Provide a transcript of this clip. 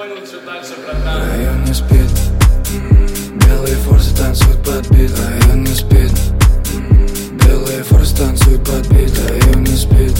понял, что дальше, братан. Район не спит, белые форсы танцуют под бит. Район не спит, белые форсы танцуют под бит. Район не спит,